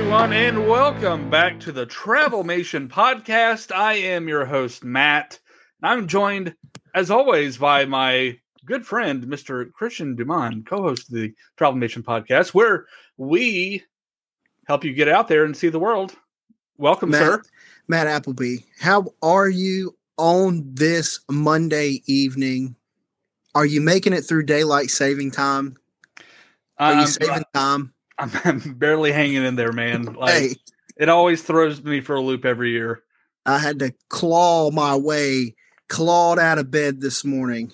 everyone, and welcome back to the Travelmation podcast. I am your host, Matt. I'm joined, as always, by my good friend, Mr. Christian Dumont, co-host of the Travelmation podcast, where we help you get out there and see the world. Welcome, sir. Matt Appleby, how are you on this Monday evening? Are you making it through daylight saving time? Are you saving time? I'm barely hanging in there, man. It always throws me for a loop every year. I had to clawed out of bed this morning.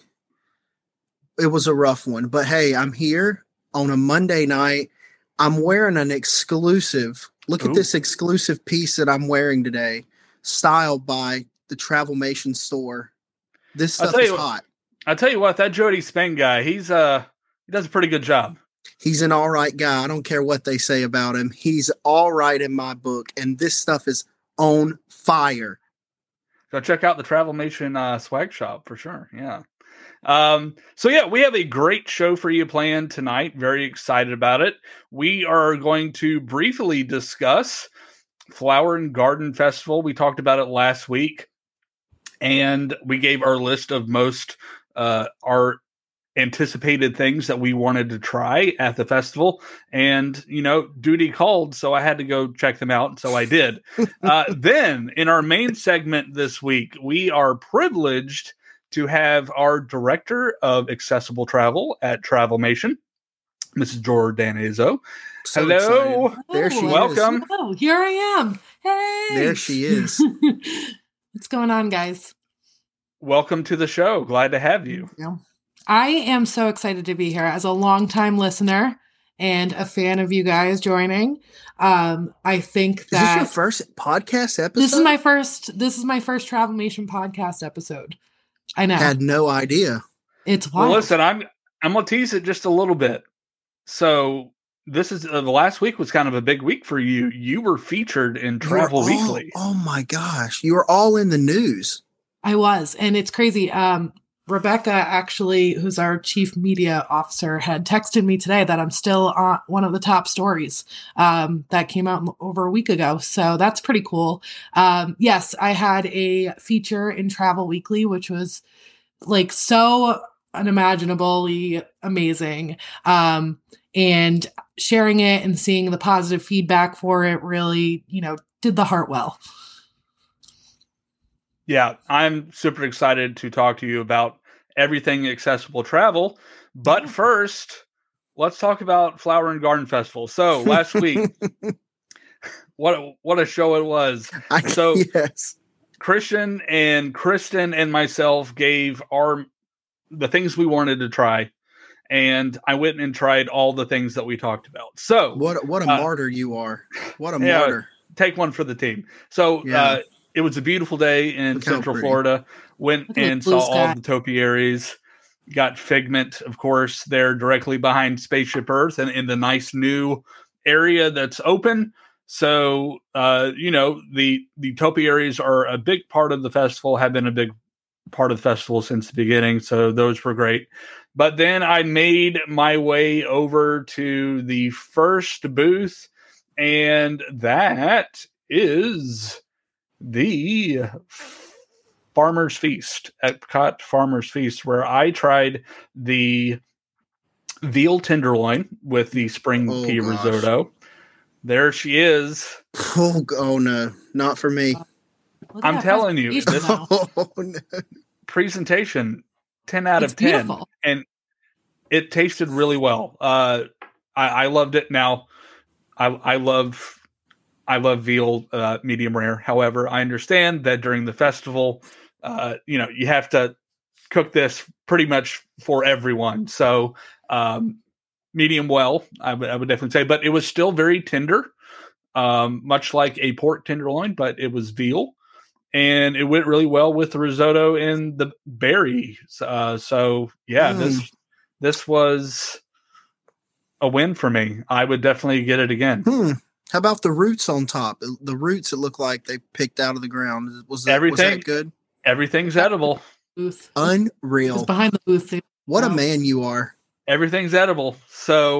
It was a rough one, but hey, I'm here on a Monday night. I'm wearing an exclusive. Look at this exclusive piece that I'm wearing today, styled by the Travelmation store. This stuff is hot. I'll tell you what, that Jody Spang guy, he does a pretty good job. He's an all right guy. I don't care what they say about him. He's all right in my book, and this stuff is on fire. Go check out the Travelmation swag shop for sure. Yeah. We have a great show for you planned tonight. Very excited about it. We are going to briefly discuss Flower and Garden Festival. We talked about it last week, and we gave our list of most our anticipated things that we wanted to try at the festival, and duty called, so I had to go check them out, so I did. Then in our main segment this week, we are privileged to have our director of accessible travel at Travelmation, Mrs. Jordana Izzo. So hello. Excited. There she welcome. is. Oh, here I am. Hey. There she is. What's going on, guys? Welcome to the show. Glad to have you. Yeah. I am so excited to be here as a longtime listener and a fan of you guys joining. I think that is this your first podcast episode? This is my first Travelmation podcast episode. I know. Had no idea. It's wild. Well, listen, I'm gonna tease it just a little bit. So this is the last week was kind of a big week for you. You were featured in Travel Weekly. Oh my gosh, you were all in the news. I was, and it's crazy. Rebecca, actually, who's our chief media officer, had texted me today that I'm still on one of the top stories that came out over a week ago. So that's pretty cool. Yes, I had a feature in Travel Weekly, which was like so unimaginably amazing. And sharing it and seeing the positive feedback for it really, did the heart well. Yeah, I'm super excited to talk to you about everything accessible travel. But first, let's talk about Flower and Garden Festival. So last week, what a show it was. Yes. Christian and Kristen and myself gave the things we wanted to try. And I went and tried all the things that we talked about. So what a martyr you are. What a martyr. Take one for the team. So it was a beautiful day in Central Florida. Went and saw all the topiaries. Got Figment, of course, there directly behind Spaceship Earth and in the nice new area that's open. So, the topiaries are a big part of the festival, have been a big part of the festival since the beginning. So those were great. But then I made my way over to the first booth, and that is the Farmer's Feast, Epcot Farmer's Feast, where I tried the veal tenderloin with the spring pea risotto. There she is. Oh no, not for me. I'm telling you, this presentation, 10 out of 10. Beautiful. And it tasted really well. I loved it. Now, I love veal medium rare. However, I understand that during the festival, you have to cook this pretty much for everyone. So medium well, I would definitely say. But it was still very tender, much like a pork tenderloin, but it was veal. And it went really well with the risotto and the berries. This was a win for me. I would definitely get it again. How about the roots on top? The roots, it looked like they picked out of the ground. Was that good? Everything's edible. Booth. Unreal. It's behind the booth. What a man you are. Everything's edible. So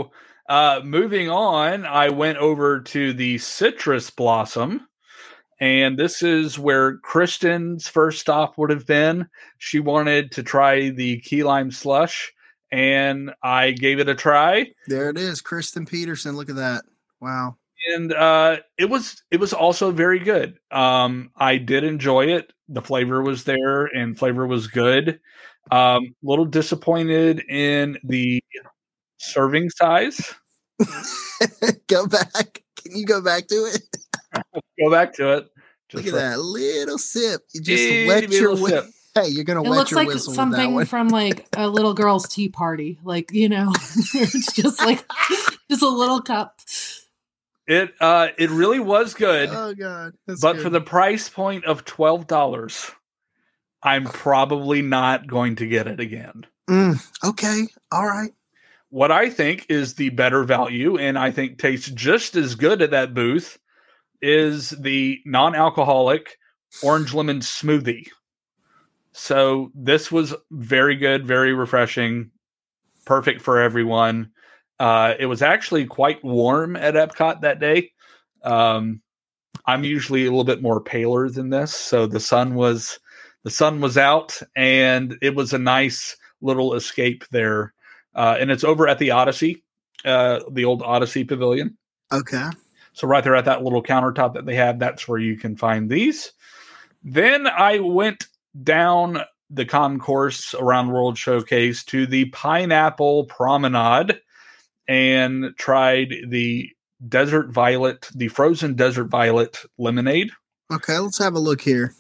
Moving on, I went over to the Citrus Blossom, and this is where Kristen's first stop would have been. She wanted to try the key lime slush, and I gave it a try. There it is, Kristen Peterson. Look at that! Wow. And it was also very good. I did enjoy it. The flavor was there, and flavor was good. Little disappointed in the serving size. Go back. Can you go back to it? Go back to it. Look at that little sip. You just wet your whistle. Hey, you're gonna wet your whistle. It looks like something from like a little girl's tea party. Like, it's just like just a little cup. It really was good. Oh God! But good. For the price point of $12, I'm probably not going to get it again. Okay. All right. What I think is the better value, and I think tastes just as good at that booth, is the non-alcoholic orange lemon smoothie. So this was very good, very refreshing, perfect for everyone. It was actually quite warm at Epcot that day. I'm usually a little bit more paler than this, so the sun was out, and it was a nice little escape there. And it's over at the Odyssey, the old Odyssey Pavilion. Okay. So right there at that little countertop that they have, that's where you can find these. Then I went down the concourse around World Showcase to the Pineapple Promenade and tried the frozen desert violet lemonade. Okay, let's have a look here.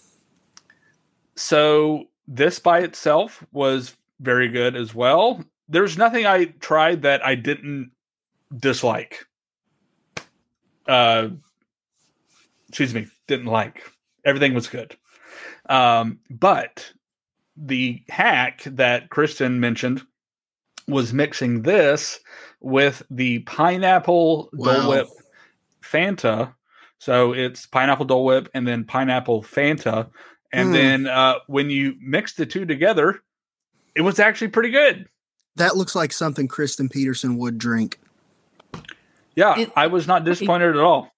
So this by itself was very good as well. There's nothing I tried that I didn't dislike. Didn't like. Everything was good. But the hack that Kristen mentioned was mixing this with the pineapple Dole Whip Fanta. So it's pineapple Dole Whip and then pineapple Fanta. And then when you mix the two together, it was actually pretty good. That looks like something Kristen Peterson would drink. Yeah, I was not disappointed at all.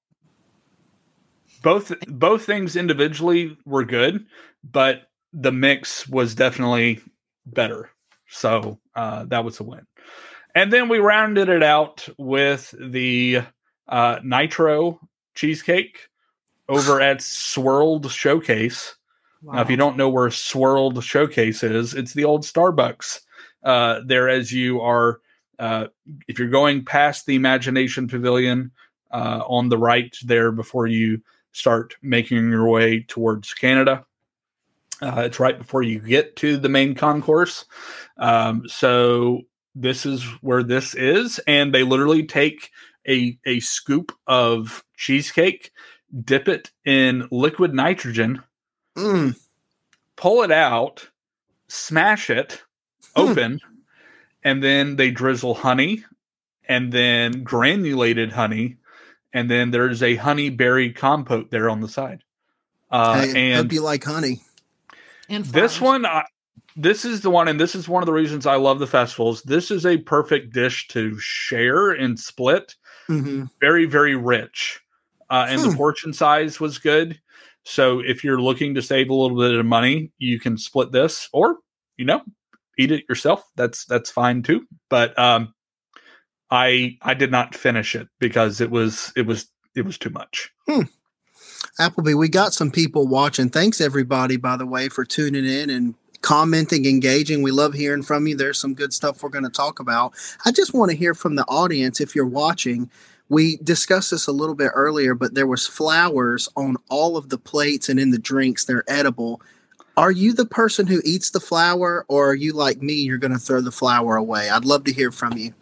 Both things individually were good, but the mix was definitely better. So that was a win. And then we rounded it out with the Nitro cheesecake over at Swirled Showcase. Wow. Now, if you don't know where Swirled Showcase is, it's the old Starbucks. There, as you are, if you're going past the Imagination Pavilion on the right there before you start making your way towards Canada. It's right before you get to the main concourse. So this is where this is. And they literally take a scoop of cheesecake, dip it in liquid nitrogen, pull it out, smash it open, and then they drizzle honey and then granulated honey. And then there's a honey berry compote there on the side. And hope you like honey. And this one, this is the one, and this is one of the reasons I love the festivals. This is a perfect dish to share and split. Mm-hmm. Very, very rich. And the portion size was good. So if you're looking to save a little bit of money, you can split this or, eat it yourself. That's fine too. But I did not finish it because it was too much. Appleby, we got some people watching. Thanks everybody, by the way, for tuning in and commenting, engaging. We love hearing from you. There's some good stuff we're going to talk about. I just want to hear from the audience. If you're watching, we discussed this a little bit earlier, but there was flowers on all of the plates and in the drinks. They're edible. Are you the person who eats the flower, or are you like me? You're going to throw the flower away. I'd love to hear from you.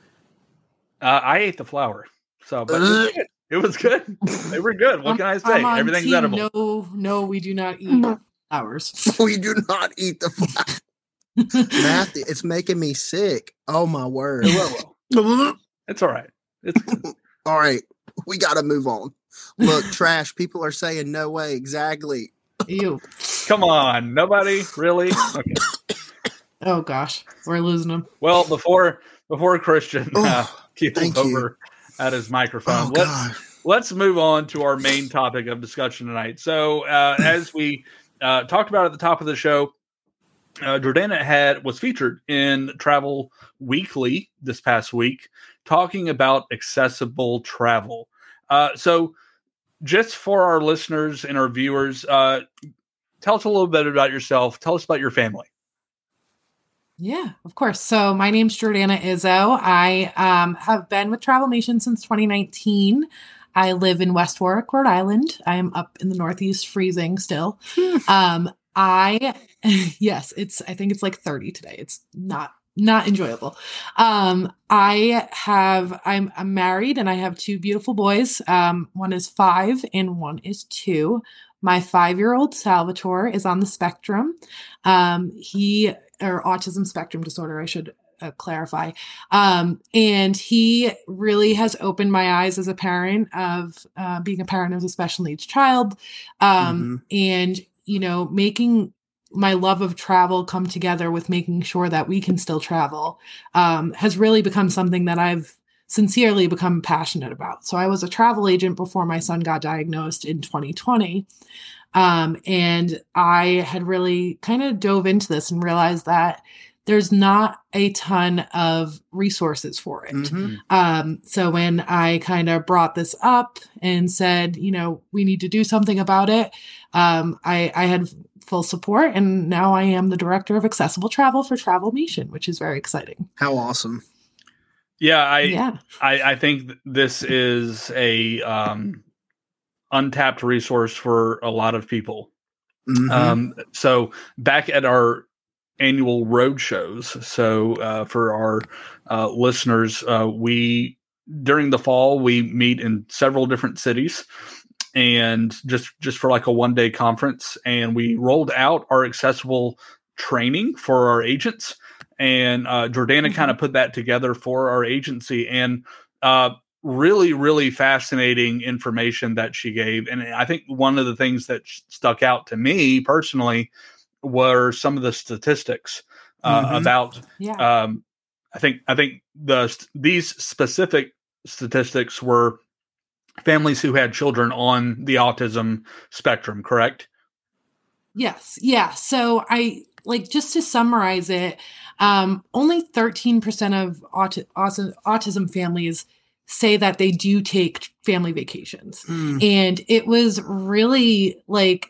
I ate the flower, so but it was good. They were good. What can I say? Everything's edible. No, we do not eat flowers. We do not eat the flower. Matthew, it's making me sick. Oh my word! It's all right. It's good. All right. We got to move on. Look, trash. People are saying no way. Exactly. Ew. Come on, nobody really. Okay. Oh gosh, we're losing him. Well, before Christian keels over at his microphone, let's move on to our main topic of discussion tonight. So, as we talked about at the top of the show, Jordana was featured in Travel Weekly this past week, talking about accessible travel. So, just for our listeners and our viewers, tell us a little bit about yourself. Tell us about your family. Yeah, of course. So my name's Jordana Izzo. I have been with Travel Nation since 2019. I live in West Warwick, Rhode Island. I am up in the Northeast, freezing still. I think it's like 30 today. It's not enjoyable. I'm married and I have two beautiful boys. One is 5 and one is 2. My 5-year-old Salvatore is on the spectrum. Or autism spectrum disorder, I should clarify. And he really has opened my eyes as a parent of being a parent of a special needs child. And, making my love of travel come together with making sure that we can still travel has really become something that I've sincerely become passionate about. So I was a travel agent before my son got diagnosed in 2020. And I had really kind of dove into this and realized that there's not a ton of resources for it. So when I kind of brought this up and said, we need to do something about it, I had full support, and now I am the director of accessible travel for Travel Nation, which is very exciting. How awesome. Yeah, I think this is a untapped resource for a lot of people. So back at our annual road shows, so for our listeners, during the fall we meet in several different cities, and just for like a one-day conference, and we rolled out our accessible training for our agents. And Jordana kind of put that together for our agency, and really, really fascinating information that she gave. And I think one of the things that stuck out to me personally were some of the statistics about. I think these specific statistics were families who had children on the autism spectrum, correct? Yes. Yeah. So just to summarize it, only 13% of autism families say that they do take family vacations. And it was really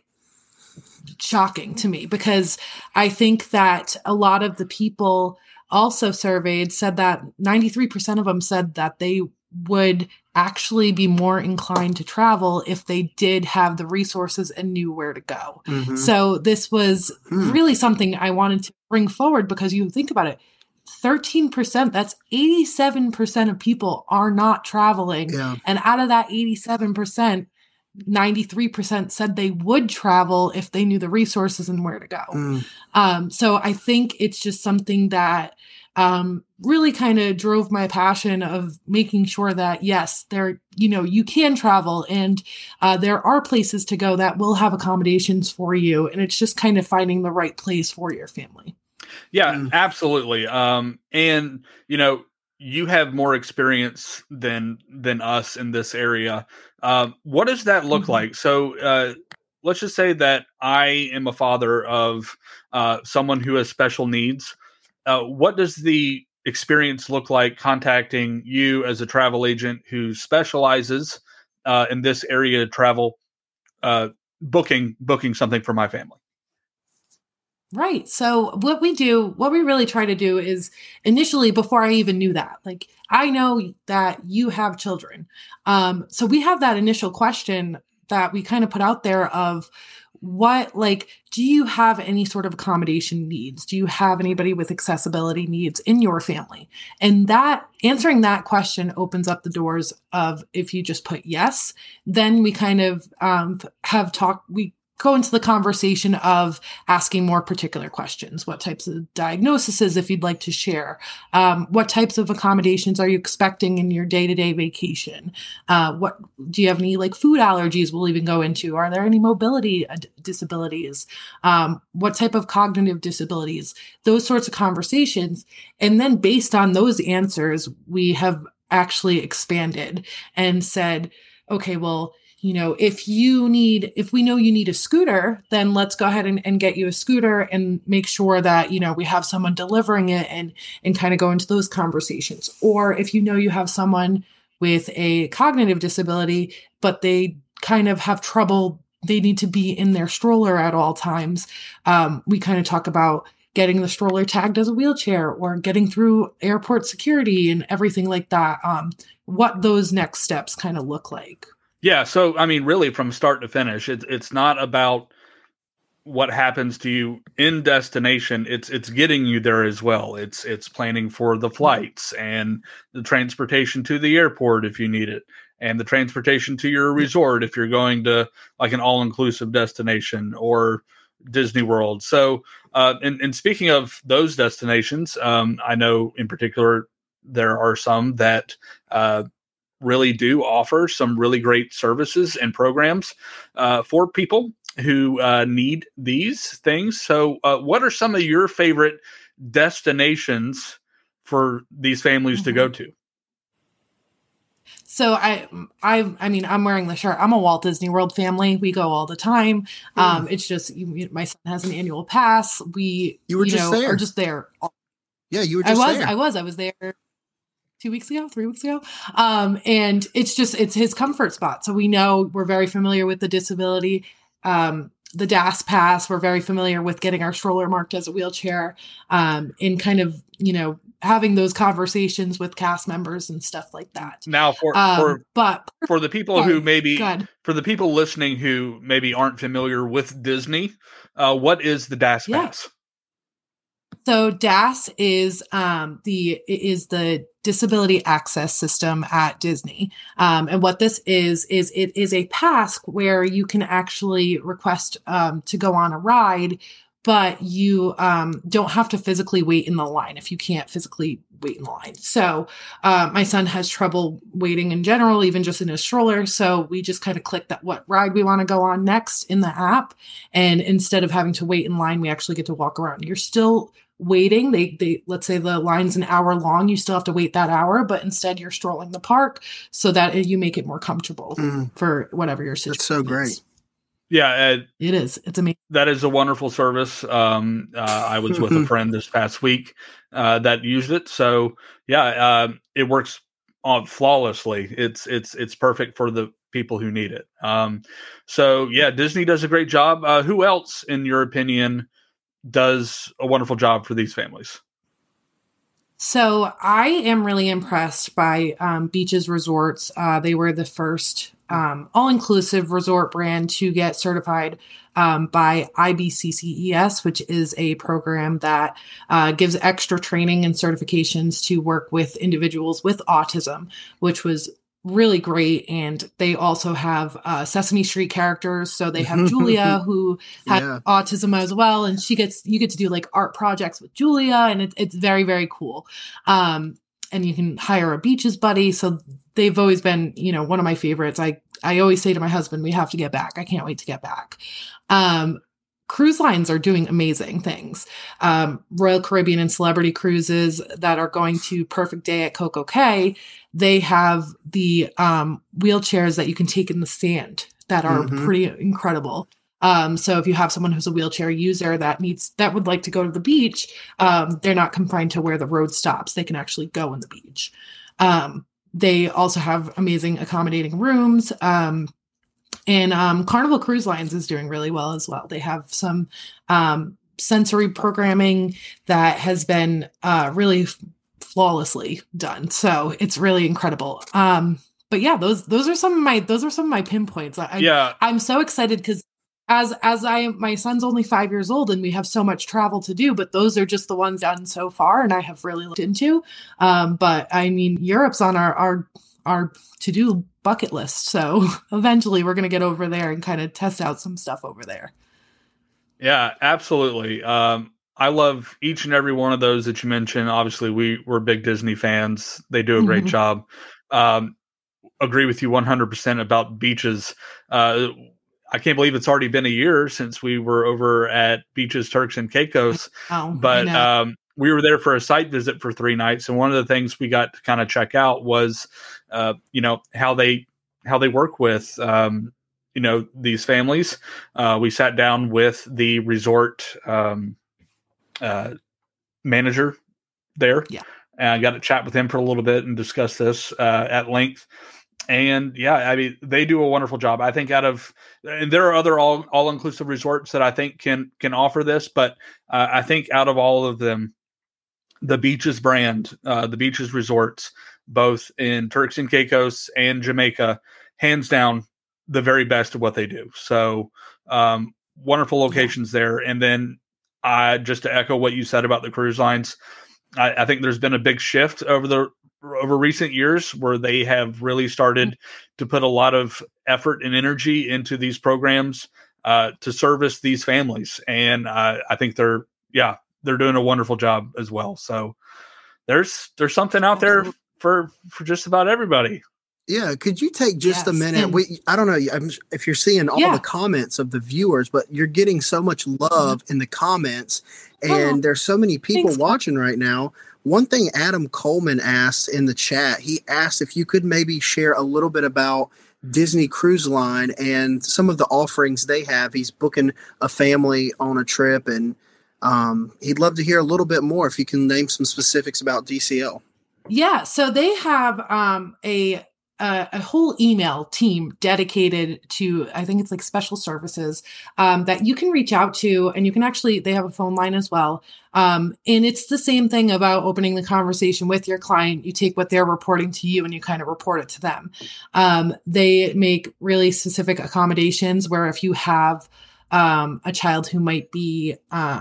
shocking to me, because I think that a lot of the people also surveyed said that 93% of them said that they would actually be more inclined to travel if they did have the resources and knew where to go. So this was really something I wanted to bring forward, because you think about it, 13%, that's 87% of people are not traveling. Yeah. And out of that 87%, 93% said they would travel if they knew the resources and where to go. So I think it's just something that really kind of drove my passion of making sure that, yes, you can travel, and there are places to go that will have accommodations for you. And it's just kind of finding the right place for your family. Yeah, absolutely. And you have more experience than us in this area. What does that look like? So let's just say that I am a father of someone who has special needs. What does the experience look like contacting you as a travel agent who specializes in this area of travel, booking something for my family? Right. So what we really try to do is, initially, before I even knew that, I know that you have children. So we have that initial question that we kind of put out there of do you have any sort of accommodation needs? Do you have anybody with accessibility needs in your family? And that answering that question opens up the doors of, if you just put yes, then we kind of we go into the conversation of asking more particular questions. What types of diagnoses, if you'd like to share? What types of accommodations are you expecting in your day-to-day vacation? What do you have any like food allergies? We'll even go into. Are there any mobility disabilities? What type of cognitive disabilities? Those sorts of conversations. And then based on those answers, we have actually expanded and said, okay, well, if we know you need a scooter, then let's go ahead and get you a scooter and make sure that, we have someone delivering it and kind of go into those conversations. Or if you have someone with a cognitive disability, but they kind of have trouble, they need to be in their stroller at all times. We kind of talk about getting the stroller tagged as a wheelchair or getting through airport security and everything like that. What those next steps kind of look like. Yeah. So, really from start to finish, it's not about what happens to you in destination. It's getting you there as well. It's planning for the flights and the transportation to the airport if you need it, and the transportation to your resort if you're going to like an all-inclusive destination or Disney World. So, and speaking of those destinations, I know in particular there are some that really do offer some really great services and programs for people who need these things. So what are some of your favorite destinations for these families to go to? So I'm wearing the shirt. I'm a Walt Disney World family. We go all the time. It's just my son has an annual pass. You were just there. Are just there. Yeah, you were just there. I was there 3 weeks ago. And it's his comfort spot. So we know we're very familiar with the disability, the DAS pass. We're very familiar with getting our stroller marked as a wheelchair, and kind of, having those conversations with cast members and stuff like that. Now for the people who for the people listening who maybe aren't familiar with Disney, what is the DAS pass? So DAS is the Disability Access System at Disney. And what this is it is a pass where you can actually request to go on a ride, but you don't have to physically wait in the line if you can't physically wait in the line. So my son has trouble waiting in general, even just in his stroller. So we just kind of click that what ride we want to go on next in the app. And instead of having to wait in line, we actually get to walk around. You're still waiting. They let's say the line's an hour long. You still have to wait that hour, but instead you're strolling the park so that you make it more comfortable for whatever your situation is. That's so great. Yeah, it is. It's amazing. That is a wonderful service. I was with a friend this past week that used it. So yeah, it works flawlessly. It's perfect for the people who need it. So yeah, Disney does a great job. Who else, in your opinion, does a wonderful job for these families? So I am really impressed by Beaches Resorts. They were the first all-inclusive resort brand to get certified by IBCCES, which is a program that gives extra training and certifications to work with individuals with autism, which was really great. And they also have Sesame Street characters. So they have Julia, who had autism as well. And you get to do like art projects with Julia, and it's very, very cool. And you can hire a Beaches buddy. So they've always been, one of my favorites. I always say to my husband, we have to get back. I can't wait to get back. Cruise lines are doing amazing things. Royal Caribbean and Celebrity Cruises that are going to Perfect Day at Coco Cay, they have the wheelchairs that you can take in the sand that are pretty incredible. So if you have someone who's a wheelchair user that would like to go to the beach, they're not confined to where the road stops. They can actually go on the beach. They also have amazing accommodating rooms. And Carnival Cruise Lines is doing really well as well. They have some sensory programming that has been really flawlessly done. So it's really incredible. But yeah, those are some of my pinpoints. I'm so excited because my son's only 5 years old and we have so much travel to do, but those are just the ones done so far and I have really looked into. But I mean, Europe's on our our to-do bucket list. So eventually we're going to get over there and kind of test out some stuff over there. Yeah, absolutely. I love each and every one of those that you mentioned. Obviously, we're big Disney fans. They do a great job. Agree with you 100% about beaches. I can't believe it's already been a year since we were over at Beaches Turks and Caicos. But we were there for a site visit for 3 nights. And one of the things we got to kind of check out was, how they work with, these families. We sat down with the resort manager there. Yeah. And I got to chat with him for a little bit and discuss this at length. And yeah, I mean, they do a wonderful job. I think and there are other all-inclusive resorts that I think can offer this, but I think out of all of them, the Beaches brand, the Beaches resorts, both in Turks and Caicos and Jamaica, hands down, the very best of what they do. So wonderful locations there. And then just to echo what you said about the cruise lines, I think there's been a big shift over recent years where they have really started to put a lot of effort and energy into these programs to service these families. And I think they're doing a wonderful job as well. So there's something out there for just about everybody. Yeah. Could you take just a minute? I don't know if you're seeing all the comments of the viewers, but you're getting so much love in the comments, and there's so many people watching right now. One thing Adam Coleman asked in the chat, he asked if you could maybe share a little bit about Disney Cruise Line and some of the offerings they have. He's booking a family on a trip, and he'd love to hear a little bit more if you can name some specifics about DCL. Yeah, so they have a whole email team dedicated to, I think it's like special services that you can reach out to, and you can they have a phone line as well. And it's the same thing about opening the conversation with your client. You take what they're reporting to you and you kind of report it to them. They make really specific accommodations where if you have a child who might be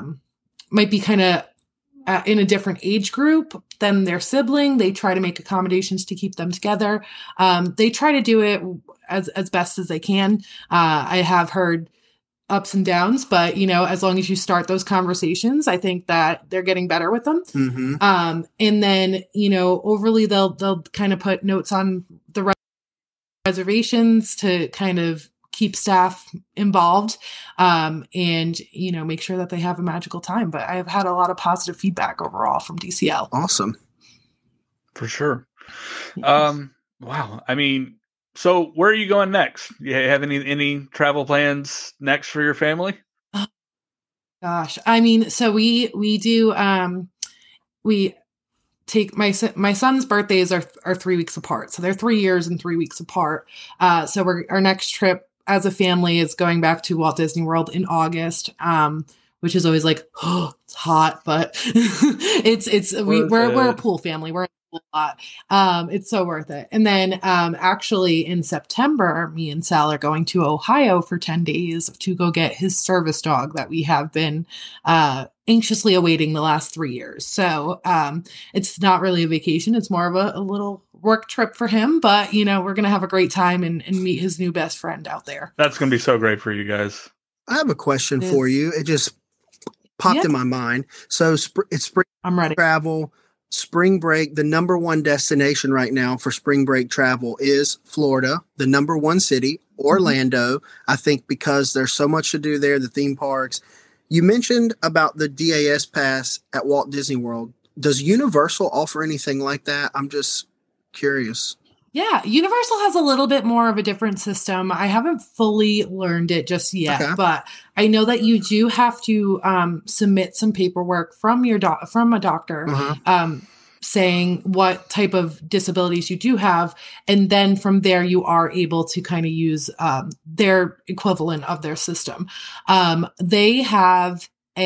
kind of in a different age group than their sibling, they try to make accommodations to keep them together. They try to do it as best as they can. I have heard ups and downs, but as long as you start those conversations, I think that they're getting better with them. Mm-hmm. And then, overly they'll kind of put notes on the reservations to kind of keep staff involved, and make sure that they have a magical time. But I've had a lot of positive feedback overall from DCL. Awesome. For sure. Yes. Wow. I mean, so where are you going next? You have any travel plans next for your family? Oh, gosh. I mean, so we do, we take my son's birthdays are 3 weeks apart. So they're 3 years and 3 weeks apart. So our next trip as a family is going back to Walt Disney World in August, which is always like, oh, it's hot, but we're a pool family. We're a lot. It's so worth it. And then actually in September, me and Sal are going to Ohio for 10 days to go get his service dog that we have been anxiously awaiting the last 3 years. So it's not really a vacation. It's more of a little work trip for him, but we're going to have a great time and meet his new best friend out there. That's going to be so great for you guys. I have a question for you. It just popped in my mind. So it's spring I'm ready. Travel, spring break. The number one destination right now for spring break travel is Florida, the number one city, Orlando. Mm-hmm. I think because there's so much to do there, the theme parks. You mentioned about the DAS pass at Walt Disney World. Does Universal offer anything like that? I'm just curious. Yeah, Universal has a little bit more of a different system. I haven't fully learned it just yet, but I know that you do have to submit some paperwork from from a doctor saying what type of disabilities you do have, and then from there you are able to kind of use their equivalent of their system. They have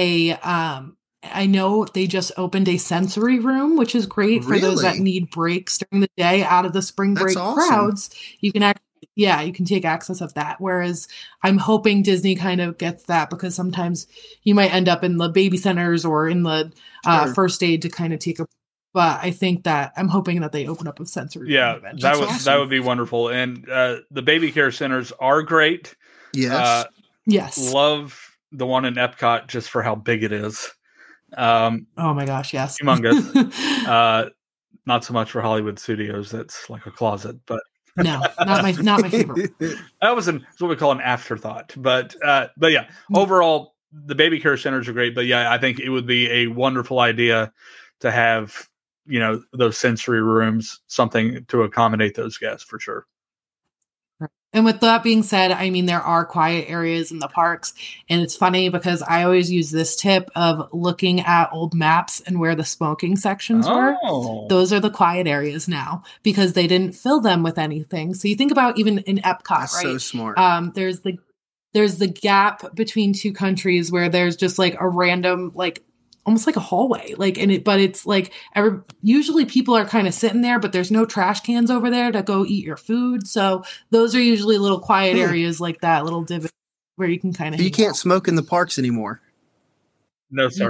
I know they just opened a sensory room, which is great for those that need breaks during the day out of the spring break crowds. You can you can take access of that. Whereas I'm hoping Disney kind of gets that, because sometimes you might end up in the baby centers or in the first aid to kind of take a But I think that I'm hoping that they open up a sensory. Yeah, that would be wonderful. And the baby care centers are great. Yes. Yes. Love the one in Epcot just for how big it is. Oh my gosh, yes. Humongous. Not so much for Hollywood Studios. That's like a closet, but no, not my favorite. That was what we call an afterthought. But yeah, overall, the baby care centers are great. But yeah, I think it would be a wonderful idea to have, those sensory rooms, something to accommodate those guests for sure. And with that being said, I mean, there are quiet areas in the parks. And it's funny because I always use this tip of looking at old maps and where the smoking sections were. Those are the quiet areas now because they didn't fill them with anything. So you think about even in Epcot, That's right? So smart. There's the gap between two countries where there's just like a random, like almost like a hallway, but it's like usually people are kind of sitting there, but there's no trash cans over there to go eat your food. So those are usually little quiet areas like that, little divot where you can kind of. You can't smoke in the parks anymore. No, sir.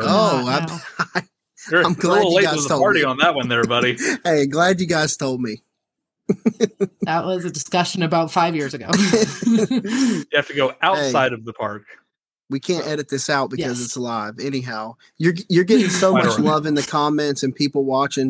I'm glad you guys told party me on that one, there, buddy. Hey, glad you guys told me. That was a discussion about 5 years ago. You have to go outside of the park. We can't edit this out because it's live. Anyhow, you're getting so much love in the comments and people watching.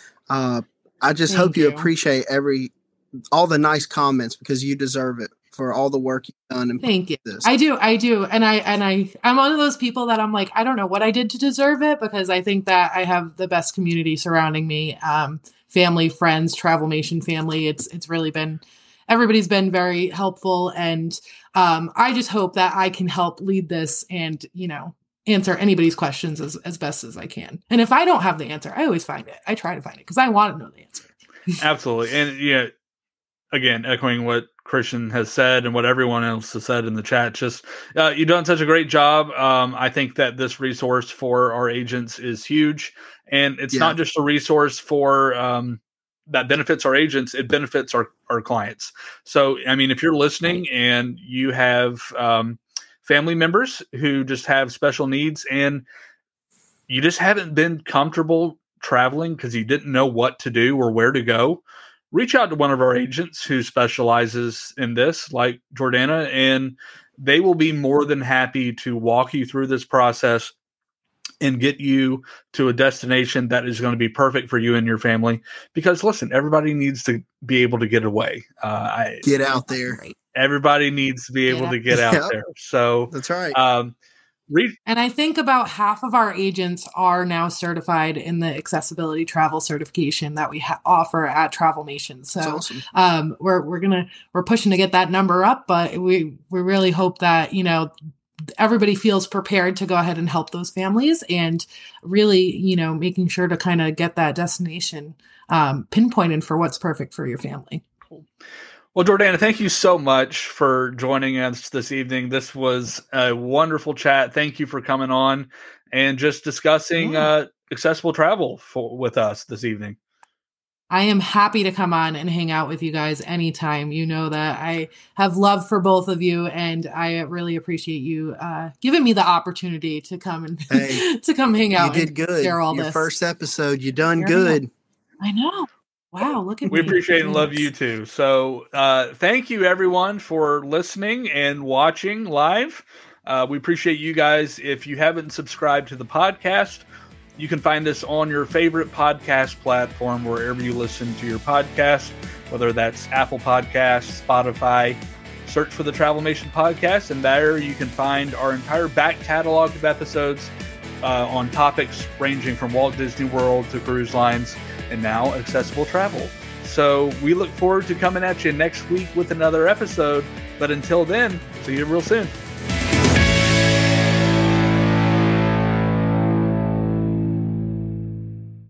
I just hope you appreciate all the nice comments because you deserve it for all the work you've done. And thank you. I do. And I'm one of those people that I'm like, I don't know what I did to deserve it because I think that I have the best community surrounding me. Family, friends, Travelmation family. It's really been. Everybody's been very helpful, and I just hope that I can help lead this and, answer anybody's questions as best as I can. And if I don't have the answer, I always find it. I try to find it because I want to know the answer. Absolutely. And again, echoing what Christian has said and what everyone else has said in the chat, just you've done such a great job. I think that this resource for our agents is huge, and it's not just a resource for that benefits our agents, it benefits our clients. So, I mean, if you're listening and you have family members who just have special needs and you just haven't been comfortable traveling because you didn't know what to do or where to go, reach out to one of our agents who specializes in this, like Jordana, and they will be more than happy to walk you through this process and get you to a destination that is going to be perfect for you and your family. Because listen, everybody needs to be able to get away. Get out there. Everybody needs to be able to get out there. So that's right. And I think about half of our agents are now certified in the accessibility travel certification that we offer at Travelmation. So awesome. We're pushing to get that number up, but we really hope that, everybody feels prepared to go ahead and help those families and really, making sure to kind of get that destination pinpointed for what's perfect for your family. Cool. Well, Jordana, thank you so much for joining us this evening. This was a wonderful chat. Thank you for coming on and just discussing accessible travel with us this evening. I am happy to come on and hang out with you guys anytime. You know that I have love for both of you, and I really appreciate you giving me the opportunity to come and to come hang out. You did good. Share all Your this. First episode, you done good. I know. Wow, look at we me. We appreciate and love you too. So thank you everyone for listening and watching live. We appreciate you guys. If you haven't subscribed to the podcast, you can find us on your favorite podcast platform, wherever you listen to your podcast, whether that's Apple Podcasts, Spotify. Search for the Travelmation Podcast, and there you can find our entire back catalog of episodes on topics ranging from Walt Disney World to cruise lines and now accessible travel. So we look forward to coming at you next week with another episode. But until then, see you real soon.